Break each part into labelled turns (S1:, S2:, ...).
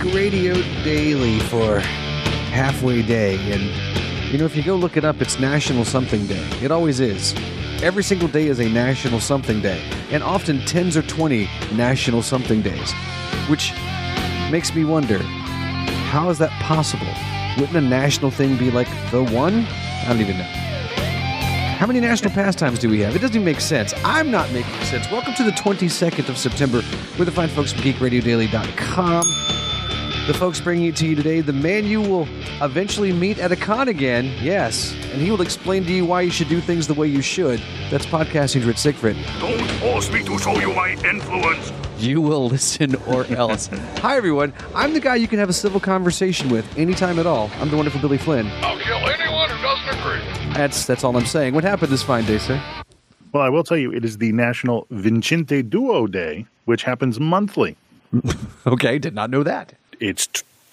S1: Radio Daily for halfway day. And, if you go look it up, it's National Something Day. It always is. Every single day is a National Something Day. And often 10s or 20 National Something Days. Which makes me wonder, how is that possible? Wouldn't a national thing be like the one? I don't even know. How many national pastimes do we have? It doesn't even make sense. I'm not making sense. Welcome to the 22nd of September. We're the fine folks from GeekRadioDaily.com. The folks bringing it to you today, the man you will eventually meet at a con again. Yes. And he will explain to you why you should do things the way you should. That's Podcasting's Rich Siegfried.
S2: Don't force me to show you my influence.
S1: You will listen or else. Hi, everyone. I'm the guy you can have a civil conversation with anytime at all. I'm the wonderful Billy Flynn.
S2: I'll kill anyone who doesn't agree.
S1: That's all I'm saying. What happened this fine day, sir?
S3: Well, I will tell you, it is the National Vincente Duo Day, which happens monthly.
S1: Okay, did not know that.
S3: It's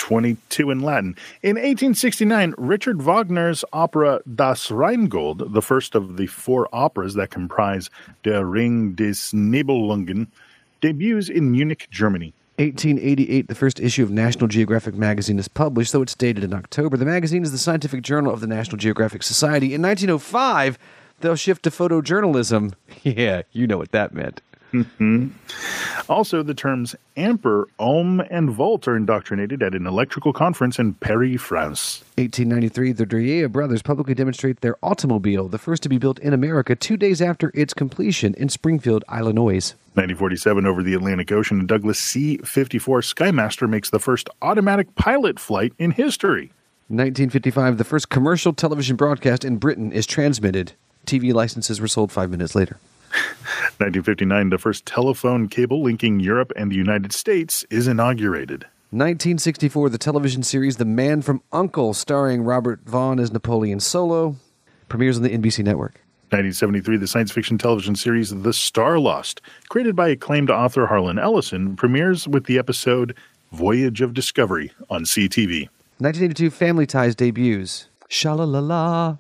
S3: 22 in Latin. In 1869, Richard Wagner's opera Das Rheingold, the first of the 4 operas that comprise Der Ring des Nibelungen, debuts in Munich, Germany.
S1: 1888, the first issue of National Geographic magazine is published, though it's dated in October. The magazine is the scientific journal of the National Geographic Society. In 1905, they'll shift to photojournalism. Yeah, you know what that meant.
S3: Mm-hmm. Also, the terms ampere, ohm, and volt are indoctrinated at an electrical conference in Paris, France.
S1: 1893, the Dreyer brothers publicly demonstrate their automobile, the first to be built in America 2 days after its completion in Springfield, Illinois.
S3: 1947, over the Atlantic Ocean, a Douglas C-54 Skymaster makes the first automatic pilot flight in history.
S1: 1955, the first commercial television broadcast in Britain is transmitted. TV licenses were sold 5 minutes later.
S3: 1959, the first telephone cable linking Europe and the United States is inaugurated.
S1: 1964, the television series The Man from U.N.C.L.E., starring Robert Vaughn as Napoleon Solo, premieres on the NBC network.
S3: 1973, the science fiction television series The Star Lost, created by acclaimed author Harlan Ellison, premieres with the episode Voyage of Discovery on CTV.
S1: 1982, Family Ties debuts. Sha-la-la-la.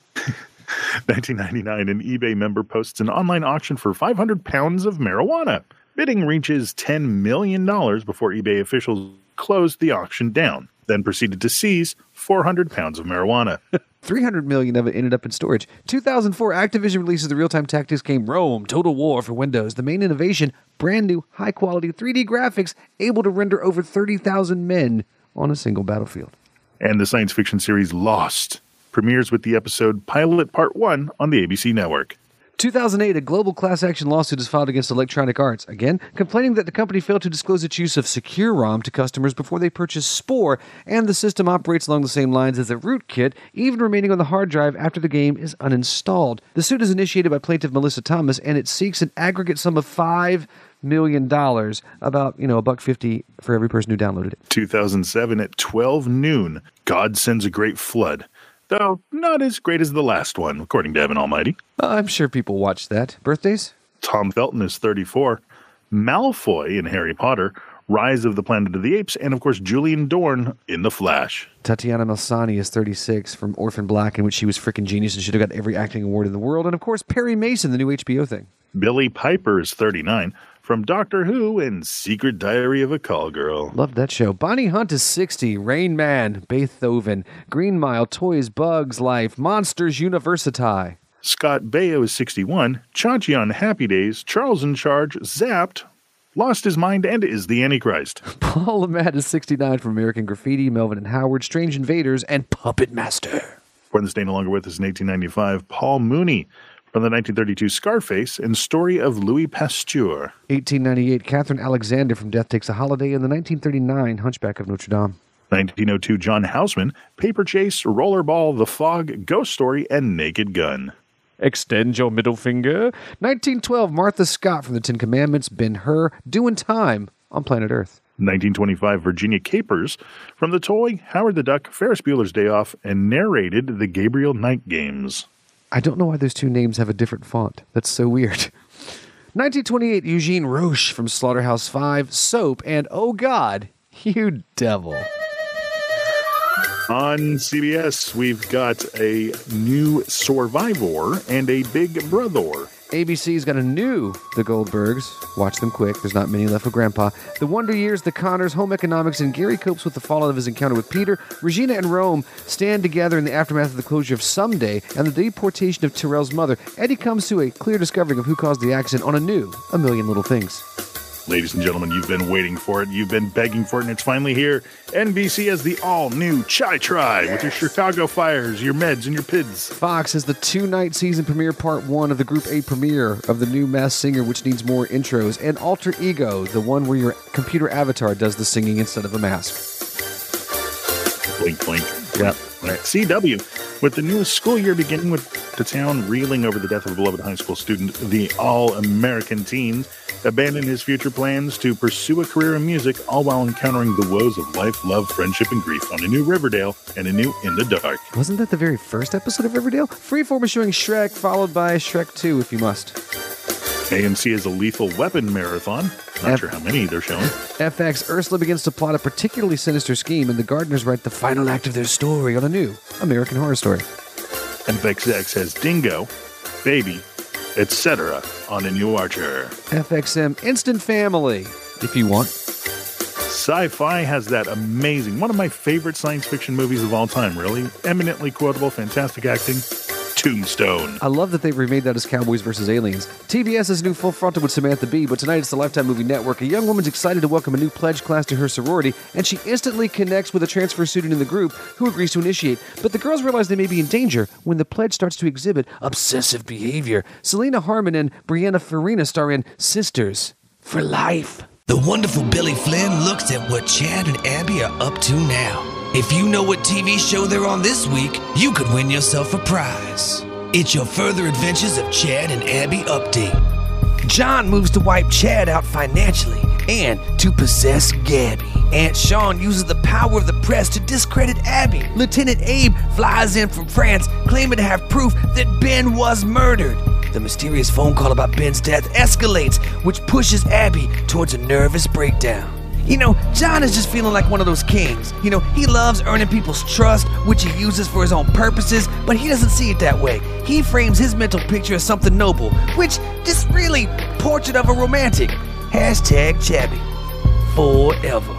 S3: 1999, an eBay member posts an online auction for 500 pounds of marijuana. Bidding reaches $10 million before eBay officials closed the auction down, then proceeded to seize 400 pounds of marijuana.
S1: 300 million of it ended up in storage. 2004, Activision releases the real-time tactics game Rome, Total War for Windows. The main innovation, brand new, high-quality 3D graphics, able to render over 30,000 men on a single battlefield.
S3: And the science fiction series Lost premieres with the episode Pilot Part 1 on the ABC network.
S1: 2008, a global class action lawsuit is filed against Electronic Arts, again, complaining that the company failed to disclose its use of Secure ROM to customers before they purchased Spore, and the system operates along the same lines as a rootkit, even remaining on the hard drive after the game is uninstalled. The suit is initiated by plaintiff Melissa Thomas, and it seeks an aggregate sum of $5 million, about, $1.50 for every person who downloaded it.
S3: 2007, at 12 noon, God sends a great flood. Though not as great as the last one, according to Evan Almighty.
S1: I'm sure people watched that. Birthdays?
S3: Tom Felton is 34. Malfoy in Harry Potter. Rise of the Planet of the Apes. And, of course, Julian Dorn in The Flash.
S1: Tatiana Maslany is 36 from Orphan Black, in which she was frickin' genius and should have got every acting award in the world. And, of course, Perry Mason, the new HBO thing.
S3: Billy Piper is 39. From Doctor Who and Secret Diary of a Call Girl.
S1: Loved that show. Bonnie Hunt is 60. Rain Man, Beethoven, Green Mile, Toys, Bugs Life, Monsters University.
S3: Scott Baio is 61. Chachi on Happy Days. Charles in Charge. Zapped. Lost his mind and is the Antichrist.
S1: Paul LeMat is 69 from American Graffiti, Melvin and Howard, Strange Invaders, and Puppet Master.
S3: Born this day no longer with us in 1895, Paul Mooney. From the 1932 Scarface and Story of Louis Pasteur.
S1: 1898, Catherine Alexander from Death Takes a Holiday, and the 1939 Hunchback of Notre Dame.
S3: 1902, John Houseman, Paper Chase, Rollerball, The Fog, Ghost Story, and Naked Gun.
S1: Extend your middle finger. 1912, Martha Scott from the Ten Commandments, Ben-Hur, Doing Time on Planet Earth.
S3: 1925, Virginia Capers from The Toy, Howard the Duck, Ferris Bueller's Day Off, and narrated The Gabriel Knight Games.
S1: I don't know why those two names have a different font. That's so weird. 1928, Eugene Roche from Slaughterhouse-Five, Soap, and oh God, you devil.
S3: On CBS, we've got a new Survivor and a Big Brother.
S1: ABC's got a new The Goldbergs. Watch them quick. There's not many left of Grandpa. The Wonder Years, The Connors, Home Economics, and Gary copes with the fallout of his encounter with Peter. Regina and Rome stand together in the aftermath of the closure of Someday and the deportation of Terrell's mother. Eddie comes to a clear discovery of who caused the accident on a new A Million Little Things.
S3: Ladies and gentlemen, you've been waiting for it. You've been begging for it, and it's finally here. NBC has the all-new Chai Tribe with your Chicago Fires, your Meds, and your Pids.
S1: Fox has the two-night season premiere part 1 of the Group A premiere of the new Masked Singer, which needs more intros, and Alter Ego, the one where your computer avatar does the singing instead of a mask.
S3: Blink, blink.
S1: Yep.
S3: Right. CW, with the newest school year beginning with the town reeling over the death of a beloved high school student, the all-American teen abandoned his future plans to pursue a career in music, all while encountering the woes of life, love, friendship, and grief on a new Riverdale and a new In the Dark.
S1: Wasn't that the very first episode of Riverdale? Freeform is showing Shrek, followed by Shrek 2, if you must.
S3: AMC is a Lethal Weapon marathon. Not sure how many they're showing.
S1: FX, Ursula begins to plot a particularly sinister scheme, and the Gardeners write the final act of their story on a new American Horror Story.
S3: FXX has Dingo, Baby, etc. on a new Archer.
S1: FXM, Instant Family, if you want.
S3: Sci-Fi has that amazing, one of my favorite science fiction movies of all time, really. Eminently quotable, fantastic acting. Tombstone.
S1: I love that they've remade that as Cowboys vs. Aliens. TBS is new Full Frontal with Samantha Bee, but tonight it's the Lifetime Movie Network. A young woman's excited to welcome a new pledge class to her sorority, and she instantly connects with a transfer student in the group who agrees to initiate. But the girls realize they may be in danger when the pledge starts to exhibit obsessive behavior. Selena Harmon and Brianna Farina star in Sisters for Life.
S4: The wonderful Billy Flynn looks at what Chad and Abby are up to now. If you know what TV show they're on this week, you could win yourself a prize. It's your Further Adventures of Chad and Abby update. John moves to wipe Chad out financially and to possess Gabby. Aunt Sean uses the power of the press to discredit Abby. Lieutenant Abe flies in from France, claiming to have proof that Ben was murdered. The mysterious phone call about Ben's death escalates, which pushes Abby towards a nervous breakdown. You know, John is just feeling like one of those kings. You know, he loves earning people's trust, which he uses for his own purposes, but he doesn't see it that way. He frames his mental picture as something noble, which is really portrait of a romantic. Hashtag Chabby. Forever.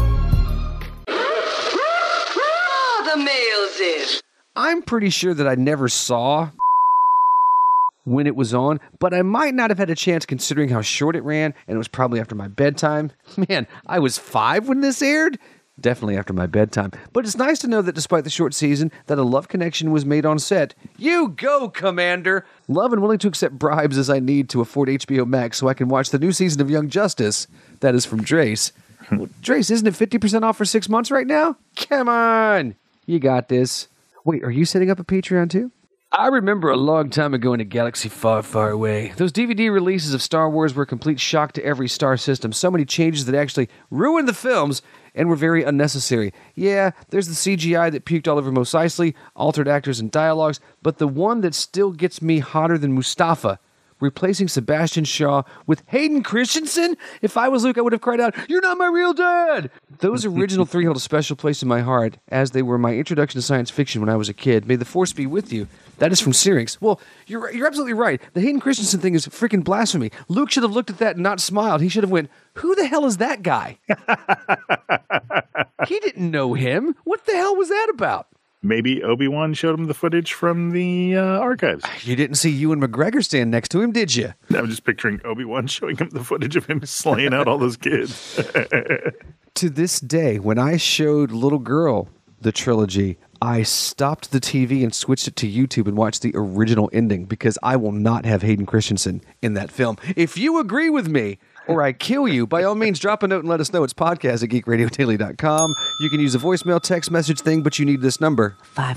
S5: The mail's in.
S1: I'm pretty sure that I never saw when it was on, but I might not have had a chance considering how short it ran, and it was probably after my bedtime. Man, I was 5 when this aired. Definitely after my bedtime. But it's nice to know that despite the short season, that a love connection was made on set. You go, Commander! Love and willing to accept bribes as I need to afford HBO Max so I can watch the new season of Young Justice. That is from Drace. Well, Drace, isn't it 50% off for 6 months right now? Come on! You got this. Wait, are you setting up a Patreon too? I remember a long time ago in a galaxy far, far away. Those DVD releases of Star Wars were a complete shock to every star system. So many changes that actually ruined the films and were very unnecessary. Yeah, there's the CGI that puked all over Mos Eisley, altered actors and dialogues, but the one that still gets me hotter than Mustafa, replacing Sebastian Shaw with Hayden Christensen? If I was Luke, I would have cried out, "You're not my real dad!" Those original three held a special place in my heart, as they were my introduction to science fiction when I was a kid. May the Force be with you. That is from Syrinx. Well, you're absolutely right. The Hayden Christensen thing is freaking blasphemy. Luke should have looked at that and not smiled. He should have went, "Who the hell is that guy?" He didn't know him. What the hell was that about?
S3: Maybe Obi-Wan showed him the footage from the archives.
S1: You didn't see Ewan McGregor stand next to him, did you?
S3: I'm just picturing Obi-Wan showing him the footage of him slaying out all those kids.
S1: To this day, when I showed Little Girl the trilogy, I stopped the TV and switched it to YouTube and watched the original ending because I will not have Hayden Christensen in that film. If you agree with me, or I kill you, by all means, drop a note and let us know. It's podcast at geekradiodaily.com. You can use a voicemail, text message thing, but you need this number.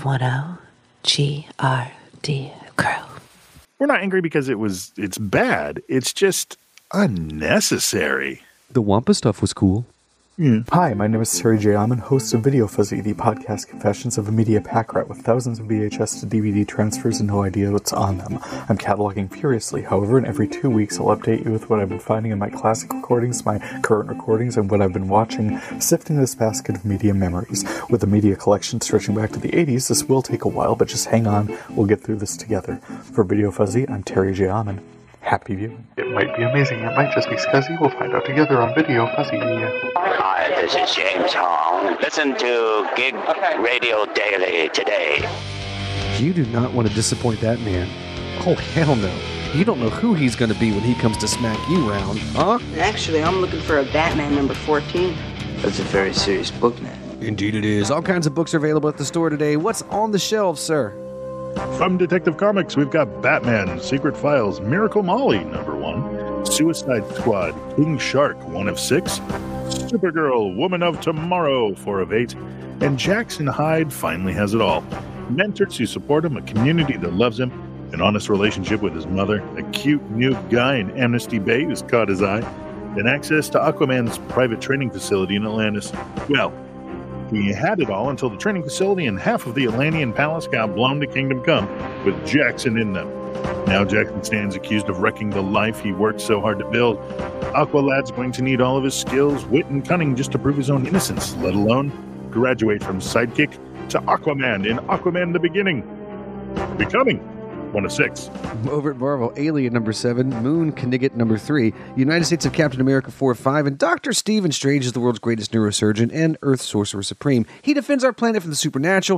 S5: 510-GRD Crow.
S3: We're not angry because it's bad. It's just unnecessary.
S1: The Wampa stuff was cool.
S6: Hi, my name is Terry J. Alman, host of Video Fuzzy, the podcast confessions of a media pack rat with thousands of VHS to DVD transfers and no idea what's on them. I'm cataloging furiously, however, and every 2 weeks I'll update you with what I've been finding in my classic recordings, my current recordings, and what I've been watching, sifting this basket of media memories. With a media collection stretching back to the 80s, this will take a while, but just hang on, we'll get through this together. For Video Fuzzy, I'm Terry J. Alman. Happy viewing. It might be amazing, it might just be scuzzy. We'll find out together on Video Fuzzy.
S7: Hi, this is James Hong. Listen to Gig Radio Daily today.
S1: You do not want to disappoint that man. Oh, hell no. You don't know who he's going to be when he comes to smack you round, huh?
S8: Actually, I'm looking for a Batman number 14.
S9: That's a very serious book, man.
S1: Indeed it is. All kinds of books are available at the store today. What's on the shelves, sir?
S3: From Detective Comics, we've got Batman, Secret Files, Miracle Molly, number 1, Suicide Squad, King Shark, 1 of 6, Supergirl, Woman of Tomorrow, 4 of 8, and Jackson Hyde finally has it all. Mentors who support him, a community that loves him, an honest relationship with his mother, a cute new guy in Amnesty Bay who's caught his eye, and access to Aquaman's private training facility in Atlantis. Well, he had it all until the training facility and half of the Atlantean palace got blown to Kingdom Come, with Jackson in them. Now Jackson stands accused of wrecking the life he worked so hard to build. Aqualad's going to need all of his skills, wit, and cunning just to prove his own innocence, let alone graduate from sidekick to Aquaman in Aquaman the Beginning. Becoming 1 of 6.
S1: Over at Marvel, Alien number 7, Moon Knigget number 3, United States of Captain America 4 of 5, and Dr. Stephen Strange is the world's greatest neurosurgeon and Earth Sorcerer Supreme. He defends our planet from the supernatural,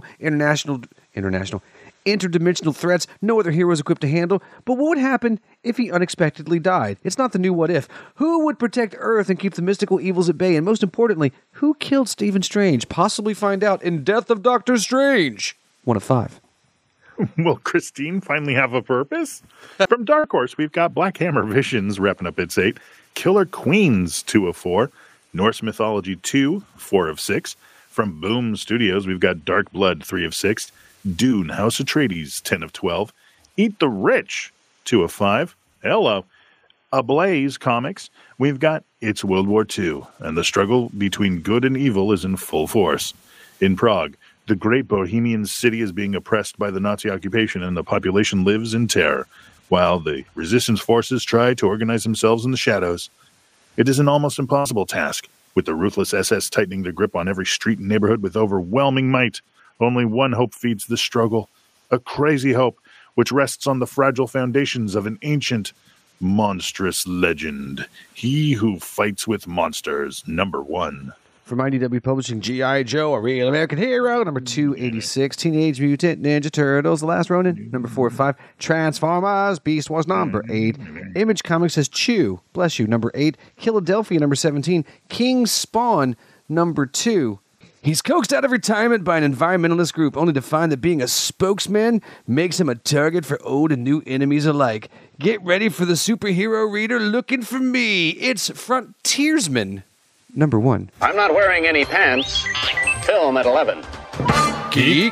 S1: interdimensional threats no other hero is equipped to handle. But what would happen if he unexpectedly died? It's not the new what if. Who would protect Earth and keep the mystical evils at bay? And most importantly, who killed Stephen Strange? Possibly find out in Death of Doctor Strange. 1 of 5.
S3: Will Christine finally have a purpose? From Dark Horse, we've got Black Hammer Visions wrapping up its 8, Killer Queens 2 of 4, Norse Mythology 2, 4 of 6. From Boom Studios, we've got Dark Blood 3 of 6, Dune House Atreides 10 of 12, Eat the Rich 2 of 5. Hello. Ablaze Comics, we've got It's World War II, and the struggle between good and evil is in full force. In Prague, the great Bohemian city is being oppressed by the Nazi occupation and the population lives in terror, while the resistance forces try to organize themselves in the shadows. It is an almost impossible task, with the ruthless SS tightening their grip on every street and neighborhood with overwhelming might. Only one hope feeds the struggle, a crazy hope which rests on the fragile foundations of an ancient, monstrous legend. He Who Fights with Monsters, number 1.
S1: From IDW Publishing, G.I. Joe, A Real American Hero, number 286. Teenage Mutant Ninja Turtles, The Last Ronin, number 4 of 5. Transformers, Beast Wars, number 8. Image Comics has Chew, bless you, number 8. Philadelphia, number 17. King Spawn, number 2. He's coaxed out of retirement by an environmentalist group, only to find that being a spokesman makes him a target for old and new enemies alike. Get ready for the superhero reader looking for me. It's Frontiersman, number 1.
S10: I'm not wearing any pants. Film at 11.
S1: Geek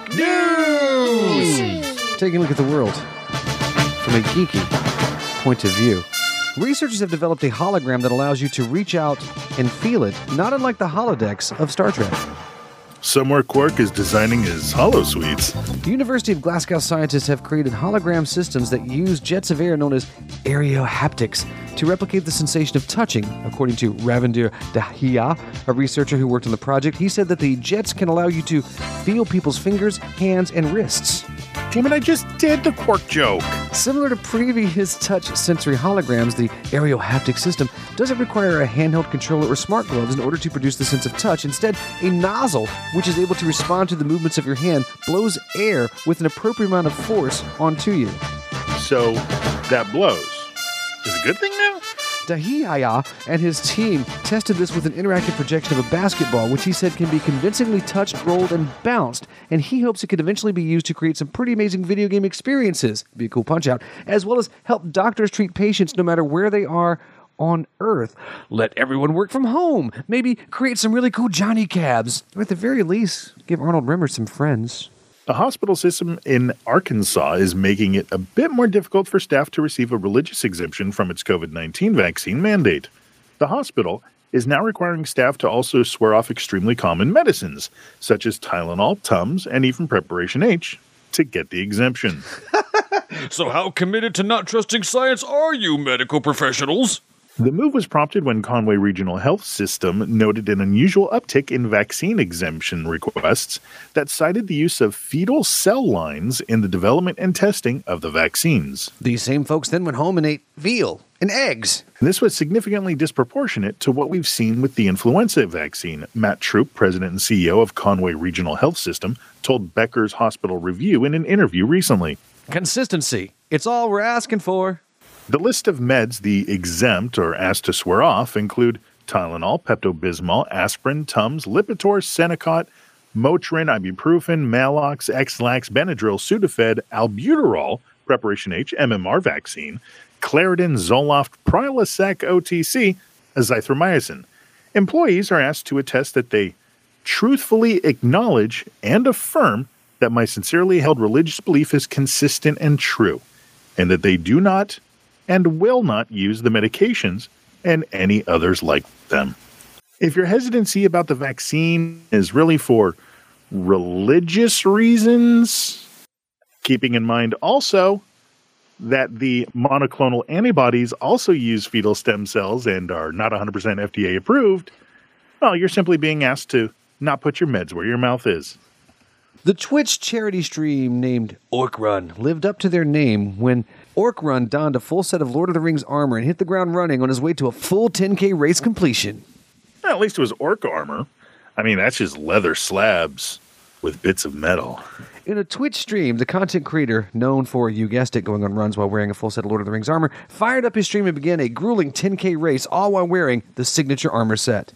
S1: News! Taking a look at the world from a geeky point of view. Researchers have developed a hologram that allows you to reach out and feel it, not unlike the holodecks of Star Trek.
S3: Somewhere Quark is designing his holosuites.
S1: The University of Glasgow scientists have created hologram systems that use jets of air known as aerohaptics to replicate the sensation of touching. According to Ravinder Dahiya, a researcher who worked on the project, he said that the jets can allow you to feel people's fingers, hands, and wrists.
S3: Damn it, I just did the Quark joke.
S1: Similar to previous touch-sensory holograms, the aerohaptic system doesn't require a handheld controller or smart gloves in order to produce the sense of touch. Instead, a nozzle, which is able to respond to the movements of your hand, blows air with an appropriate amount of force onto you.
S3: So, that blows. Is it a good thing now?
S1: Dahiya and his team tested this with an interactive projection of a basketball, which he said can be convincingly touched, rolled, and bounced, and he hopes it could eventually be used to create some pretty amazing video game experiences, be a cool punch-out, as well as help doctors treat patients no matter where they are on Earth. Let everyone work from home. Maybe create some really cool Johnny Cabs. Or at the very least, give Arnold Rimmer some friends.
S3: The hospital system in Arkansas is making it a bit more difficult for staff to receive a religious exemption from its COVID-19 vaccine mandate. The hospital, is now requiring staff to also swear off extremely common medicines, such as Tylenol, Tums, and even Preparation H, to get the exemption.
S2: So how committed to not trusting science are you, medical professionals?
S3: The move was prompted when Conway Regional Health System noted an unusual uptick in vaccine exemption requests that cited the use of fetal cell lines in the development and testing of the vaccines.
S1: These same folks then went home and ate veal and eggs.
S3: This was significantly disproportionate to what we've seen with the influenza vaccine. Matt Troop, president and CEO of Conway Regional Health System, told Becker's Hospital Review in an interview recently.
S1: Consistency. It's all we're asking for.
S3: The list of meds the exempt or asked to swear off include Tylenol, Pepto-Bismol, aspirin, Tums, Lipitor, Senokot, Motrin, ibuprofen, Maalox, X-Lax, Benadryl, Sudafed, Albuterol, Preparation H, MMR vaccine, Claritin, Zoloft, Prilosec OTC, azithromycin. Employees are asked to attest that they truthfully acknowledge and affirm that my sincerely held religious belief is consistent and true, and that they do not and will not use the medications and any others like them. If your hesitancy about the vaccine is really for religious reasons, keeping in mind also that the monoclonal antibodies also use fetal stem cells and are not 100% FDA approved, well, you're simply being asked to not put your meds where your mouth is.
S1: The Twitch charity stream named Orc Run lived up to their name when Orc Run donned a full set of Lord of the Rings armor and hit the ground running on his way to a full 10K race completion.
S3: Well, at least it was orc armor. I mean, that's just leather slabs with bits of metal.
S1: In a Twitch stream, the content creator, known for, you guessed it, going on runs while wearing a full set of Lord of the Rings armor, fired up his stream and began a grueling 10K race, all while wearing the signature armor set.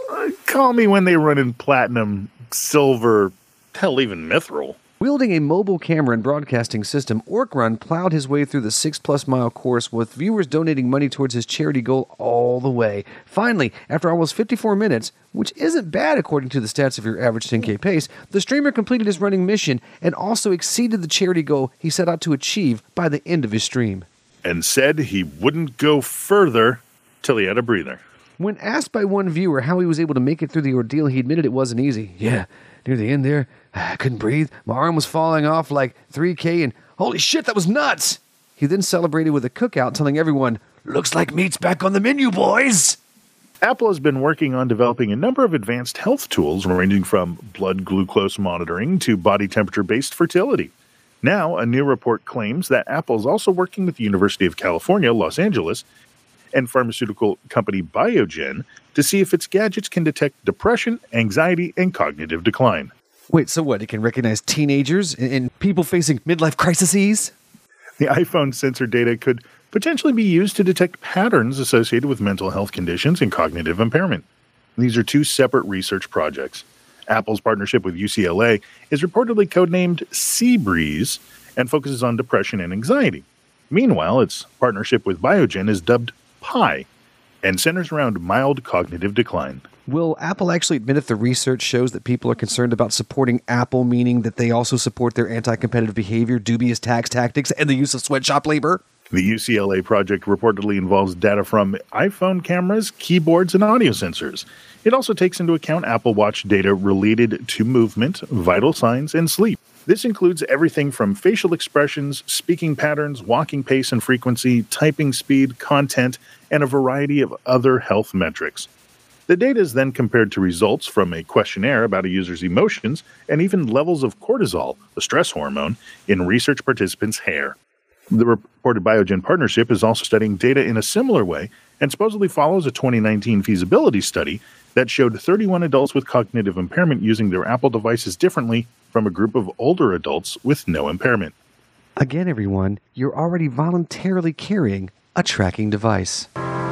S3: Call me when they run in platinum, silver, hell, even mithril.
S1: Wielding a mobile camera and broadcasting system, Orc Run plowed his way through the 6+ mile course with viewers donating money towards his charity goal all the way. Finally, after almost 54 minutes, which isn't bad according to the stats of your average 10K pace, the streamer completed his running mission and also exceeded the charity goal he set out to achieve by the end of his stream.
S3: And said he wouldn't go further till he had a breather.
S1: When asked by one viewer how he was able to make it through the ordeal, he admitted it wasn't easy. Yeah, near the end there, I couldn't breathe. My arm was falling off like 3K, and holy shit, that was nuts! He then celebrated with a cookout, telling everyone, "Looks like meat's back on the menu, boys!"
S3: Apple has been working on developing a number of advanced health tools ranging from blood glucose monitoring to body temperature-based fertility. Now, a new report claims that Apple is also working with the University of California, Los Angeles, and pharmaceutical company Biogen to see if its gadgets can detect depression, anxiety, and cognitive decline.
S1: Wait, so what? It can recognize teenagers and people facing midlife crises?
S3: The iPhone sensor data could potentially be used to detect patterns associated with mental health conditions and cognitive impairment. These are two separate research projects. Apple's partnership with UCLA is reportedly codenamed Seabreeze and focuses on depression and anxiety. Meanwhile, its partnership with Biogen is dubbed Pi and centers around mild cognitive decline.
S1: Will Apple actually admit if the research shows that people are concerned about supporting Apple, meaning that they also support their anti-competitive behavior, dubious tax tactics, and the use of sweatshop labor?
S3: The UCLA project reportedly involves data from iPhone cameras, keyboards, and audio sensors. It also takes into account Apple Watch data related to movement, vital signs, and sleep. This includes everything from facial expressions, speaking patterns, walking pace and frequency, typing speed, content, and a variety of other health metrics. The data is then compared to results from a questionnaire about a user's emotions and even levels of cortisol, the stress hormone, in research participants' hair. The reported Biogen partnership is also studying data in a similar way and supposedly follows a 2019 feasibility study that showed 31 adults with cognitive impairment using their Apple devices differently from a group of older adults with no impairment.
S1: Again, everyone, you're already voluntarily carrying a tracking device.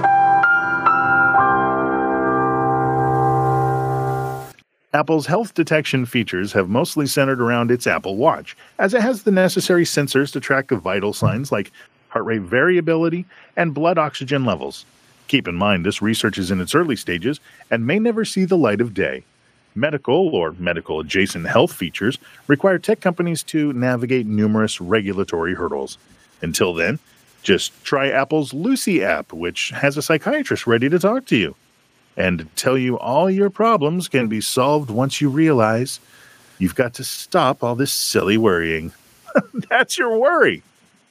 S3: Apple's health detection features have mostly centered around its Apple Watch, as it has the necessary sensors to track vital signs like heart rate variability and blood oxygen levels. Keep in mind, this research is in its early stages and may never see the light of day. Medical or medical-adjacent health features require tech companies to navigate numerous regulatory hurdles. Until then, just try Apple's Lucy app, which has a psychiatrist ready to talk to you. and tell you all your problems can be solved once you realize you've got to stop all this silly worrying. That's your worry.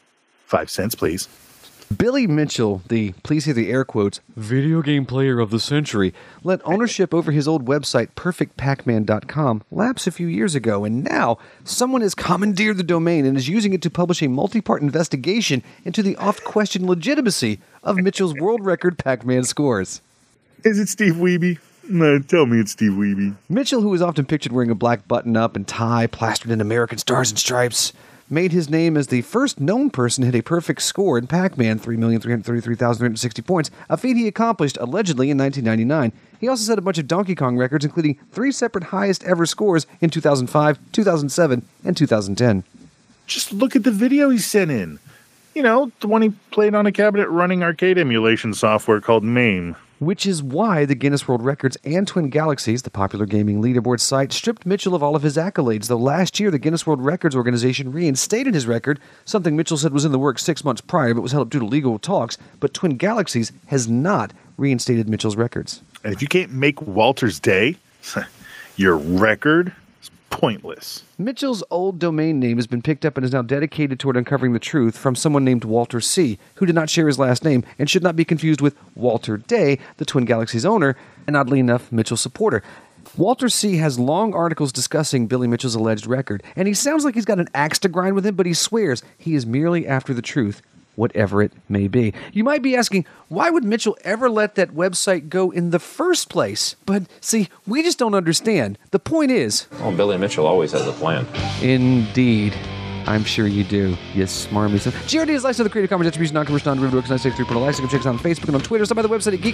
S3: 5 cents, please.
S1: Billy Mitchell, the, please hear the air quotes, video game player of the century, let ownership over his old website, perfectpacman.com, lapse a few years ago, and now someone has commandeered the domain and is using it to publish a multi-part investigation into the oft-questioned legitimacy of Mitchell's world record Pac-Man scores.
S3: Is it Steve Wiebe? No, tell me it's Steve Wiebe.
S1: Mitchell, who is often pictured wearing a black button-up and tie plastered in American stars and stripes, made his name as the first known person to hit a perfect score in Pac-Man, 3,333,360 points, a feat he accomplished allegedly in 1999. He also set a bunch of Donkey Kong records, including 3 separate highest ever scores in 2005, 2007, and 2010.
S3: Just look at the video he sent in. You know, the one he played on a cabinet running arcade emulation software called MAME.
S1: Which is why the Guinness World Records and Twin Galaxies, the popular gaming leaderboard site, stripped Mitchell of all of his accolades, though last year the Guinness World Records organization reinstated his record, something Mitchell said was in the works 6 months prior but was held up due to legal talks, but Twin Galaxies has not reinstated Mitchell's records.
S3: And if you can't make Walter's day, your record is pointless.
S1: Mitchell's old domain name has been picked up and is now dedicated toward uncovering the truth from someone named Walter C., who did not share his last name and should not be confused with Walter Day, the Twin Galaxies owner, and oddly enough, Mitchell's supporter. Walter C. has long articles discussing Billy Mitchell's alleged record, and he sounds like he's got an axe to grind with him, but he swears he is merely after the truth, whatever it may be. You might be asking, why would Mitchell ever let that website go in the first place? But see, we just don't understand. The point is...
S11: Well, Billy Mitchell always has a plan.
S1: Indeed. I'm sure you do. You smarmy son. GRD is licensed to the Creative Commons Attribution, Non-Commercial, Non-Derivative, Works 963.0 license. You can check us out on Facebook and on Twitter. Stop by the website at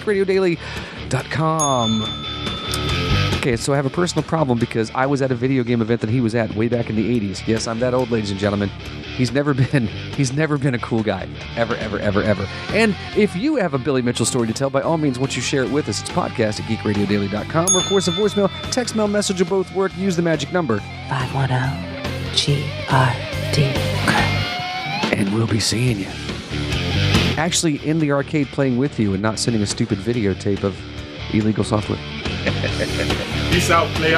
S1: geekradiodaily.com. Okay, so I have a personal problem because I was at a video game event that he was at way back in the 80s. Yes, I'm that old, ladies and gentlemen. He's never been a cool guy. Ever, ever, ever, ever. And if you have a Billy Mitchell story to tell, by all means, once you share it with us, it's podcast at geekradiodaily.com, or of course a voicemail, text, mail, message, or both work. Use the magic number
S5: 510-GRD.
S1: And we'll be seeing you. Actually, in the arcade playing with you and not sending a stupid videotape of illegal software.
S12: Peace out, player.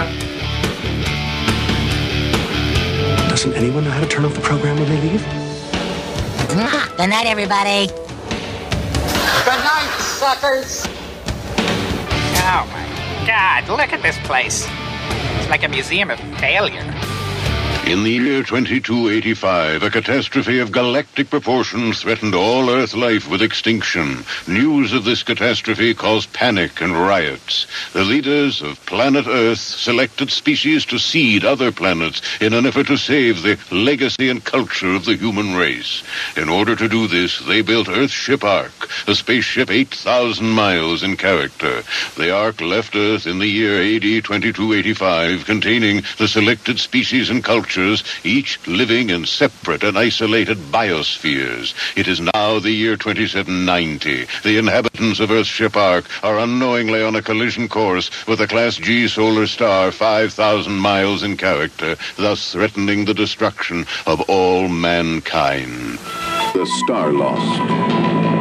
S13: Doesn't anyone know how to turn off the program when they leave?
S14: Good night, everybody.
S15: Good night, suckers.
S16: Oh my God, look at this place. It's like a museum of failure.
S17: In the year 2285, a catastrophe of galactic proportions threatened all Earth life with extinction. News of this catastrophe caused panic and riots. The leaders of planet Earth selected species to seed other planets in an effort to save the legacy and culture of the human race. In order to do this, they built Earthship Ark, a spaceship 8,000 miles in character. The Ark left Earth in the year AD 2285, containing the selected species and culture, each living in separate and isolated biospheres. It is now the year 2790. The inhabitants of Earthship Ark are unknowingly on a collision course with a Class G solar star 5,000 miles in character, thus threatening the destruction of all mankind.
S18: The Star Lost.